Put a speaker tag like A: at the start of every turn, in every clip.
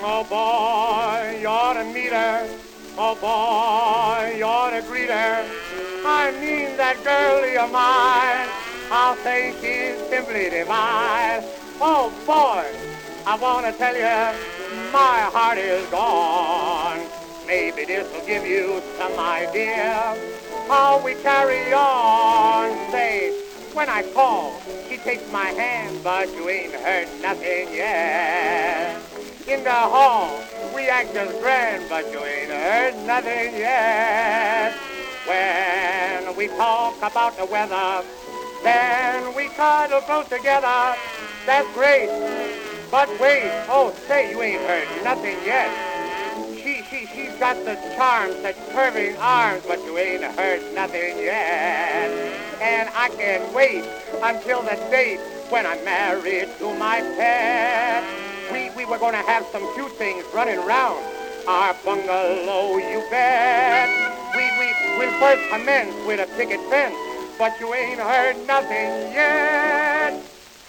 A: Oh boy, you ought to meet her. Oh boy, you ought to greet her. I mean that girl of mine. I'll say she's simply divine. Oh boy, I want to tell you, my heart is gone. Maybe this will give you some idea how we carry on. Say, when I call, she takes my hand, but you ain't heard nothing yet. In the hall, we act just grand, but you ain't heard nothing yet. When we talk about the weather, then we cuddle close together. That's great, but wait, oh say, you ain't heard nothing yet. She's got the charm, such curving arms, but you ain't heard nothing yet. And I can't wait until the date when I'm married to my pet. We were gonna have some cute things running around our bungalow, you bet. We'll first commence with a picket fence, but you ain't heard nothing yet.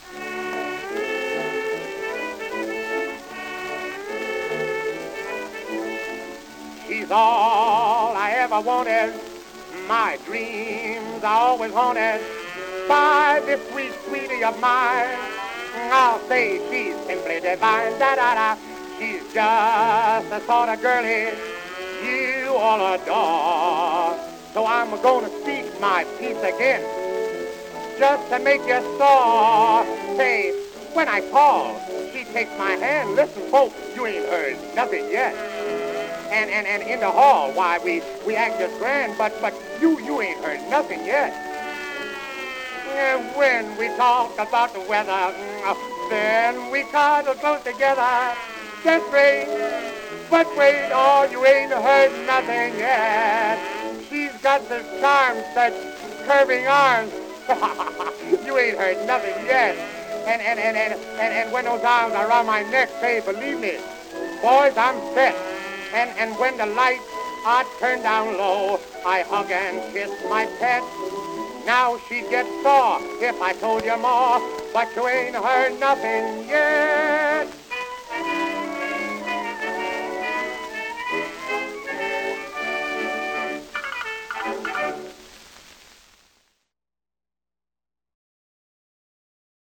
A: She's all I ever wanted. My dreams are always haunted by this sweet sweetie of mine. I'll say she's simply divine. Da-da-da. She's just the sort of girlie you all adore. So I'm gonna speak my piece again, just to make you sore. Say, when I call, she takes my hand. Listen, folks, you ain't heard nothing yet. And in the hall, why, we act just grand, but you ain't heard nothing yet. And when we talk about the weather, then we cuddle close together. That's great, but wait, oh, you ain't heard nothing yet. She's got the charm, such curving arms. You ain't heard nothing yet. And when those arms are around my neck, say, believe me, boys, I'm set. And when the lights are turned down low, I hug and kiss my pet. Now she'd get sore if I told you more, but you ain't heard nothing yet.